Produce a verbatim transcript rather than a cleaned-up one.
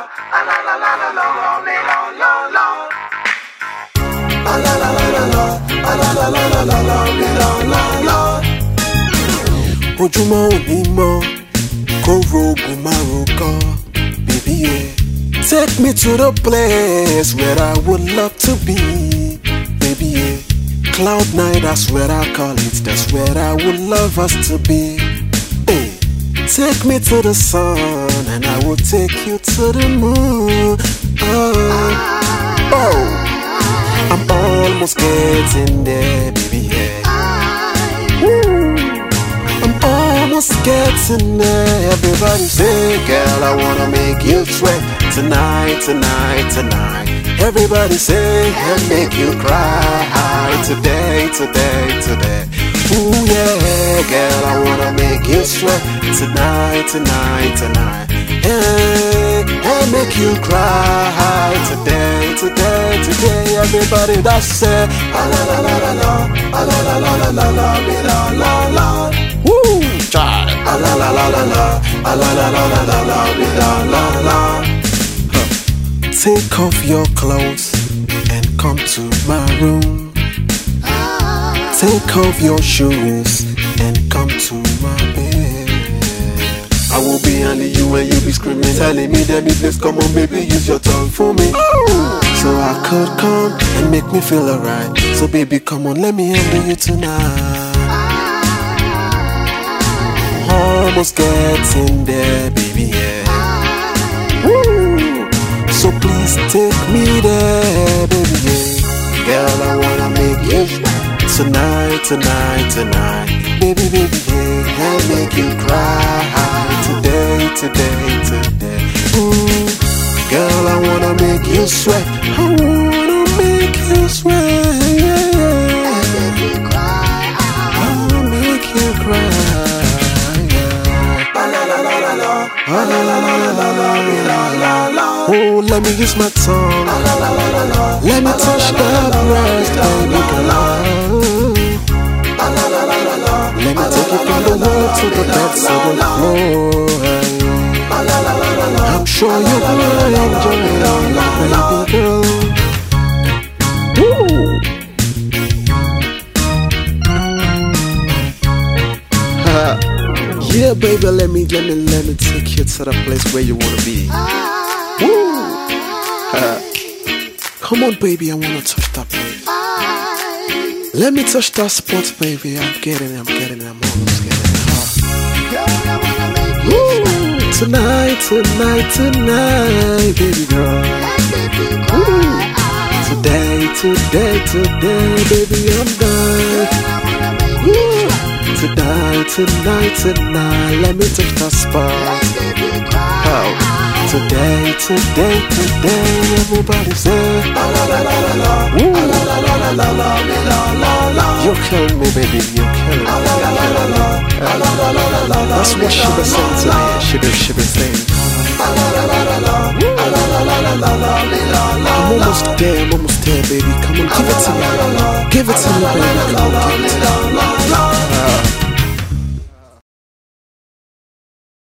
la la la la la la la la la. La la la la la la, la la la la la la la la. Ojúmọ́ òní mọ́, kó rogun márùn kan, baby yeah. Take me to the place where I would love to be, baby yeah. Cloud nine, that's where I call it, that's where I would love us to be. Hey. Take me to the sun and I will take you to the moon. Oh, oh. I'm almost getting there, baby yeah. Woo. I'm almost getting there. Everybody say, girl, I wanna make you sweat tonight, tonight, tonight. Everybody say, and make you cry today, today, today. Ooh yeah, girl, I wanna make you sweat tonight, tonight, tonight. Hey, and make you cry today, today, today. Everybody that's say, la la la la la la, la la la la la la la la la. Woo, child. La la la la la la, la la la la la la la la. Take off your clothes and come to my room. Take off your shoes and come to my bed. I will be handling you and you be screaming, telling me that please come on baby, use your tongue for me. So I could come and make me feel alright. So baby come on, let me handle you tonight. Almost getting there, baby yeah. Woo. So please take me there, baby yeah. Girl, I wanna make you tonight, tonight, tonight. Baby, baby, yeah, I'll make you cry today, today, today. Ooh, girl, I wanna make you sweat. I wanna make you sweat, yeah, yeah. I wanna make you cry, yeah. La la la la la, la la la la la la la la. Oh, let me use my tongue. La la la la la. Let me touch that breast, baby girl. Let me take you from the wall to the bed to the floor. I'm sure you will enjoy it, baby girl. Woo. Yeah, baby, let me, let me, let me take you to the place where you wanna be. Woo. Come on, baby, I wanna touch that place. Let me touch that spot, baby. I'm getting it, I'm getting it, I'm almost getting it. Huh? Woo! Tonight, tonight, tonight, baby girl. Woo! Today, today, today, baby, I'm done. Woo! Tonight, tonight, tonight, let me touch that spot. Oh. Today, today, today, everybody say, la la la la la la, la la la la la la la la. You're killing me, baby, you're killing me. La la la la la, la la la la la. That's what she been saying to me. She been, she been saying. La la la la la la, la la la la la la. I'm almost there, I'm almost there, baby. Come on, give it to me, give it to me, baby. Come on, give it